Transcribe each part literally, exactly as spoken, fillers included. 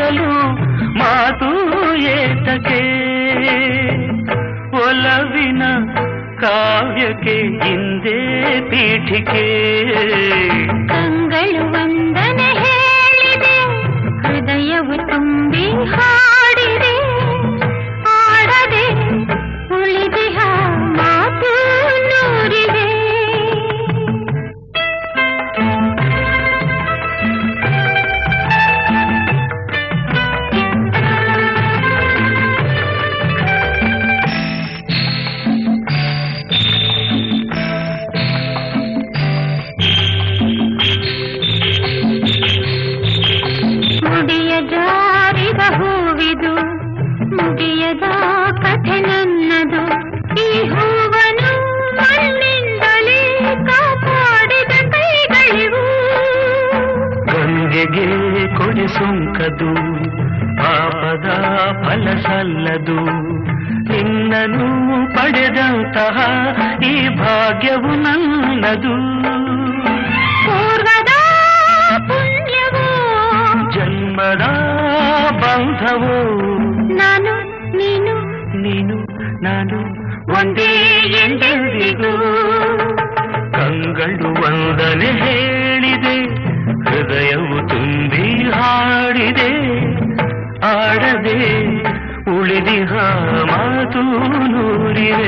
ಬಯಲು ಮಾತು ಏತಕ್ಕೆ ಒಲವಿನ ಕಾವ್ಯಕ್ಕೆ ಹಿಂದೆ ಪೀಠಿಕೆ ಕಂಗಳು ವಂದನೆ ಹೇಳಿದೆ ಹೃದಯವು ತುಂಬಿ ಹಾಡಿದೆ ಆಡದೆ ಉಳಿದಿಹ ಮಾತು ನೂರಿದೆ ಜಾರಿದ ಹೂವಿದು ಮುಗಿಯದ ಕಥೆ ನನ್ನದು ಈ ಹೂವನು ಮಣ್ಣಿಂದಲೇ ಕಾಪಾಡಿದ ಕೈಗಳಿವು ಗಂಗೆಗೆ ಕೊಡಿಸುಂಕದು ಪಾಪದ ಫಲ ಸಲ್ಲದು ನಿನ್ನನು ಪಡೆದಂತಹ ಈ ಭಾಗ್ಯವು ನನ್ನದು ಪೂರ್ವದ ಪುಣ್ಯವು ಜನ್ಮದ ಬಂಧವು ನಾನು ನೀನು ನೀನು ನಾನು ಒಂದೇ ಎಂದೆಂದಿಗೂ ಕಂಗಳು ವಂದನೆ ಹೇಳಿದೆ ಹೃದಯವು ತುಂಬಿ ಹಾಡಿದೆ ಆಡದೆ ಉಳಿದಿಹ ಮಾತು ನೂರಿದೆ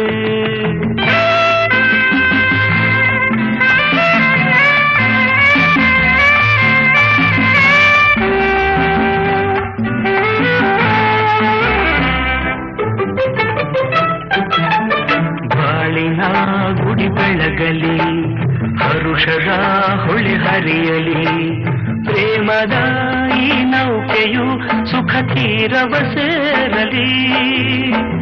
ಗುಡಿ ಬೆಳಗಲಿ ಹರುಷದ ಹೊಳೆ ಹರಿಯಲಿ ಪ್ರೇಮದ ಈ ನೌಕೆಯು ಸುಖ ತೀರವ ಸೇರಲಿ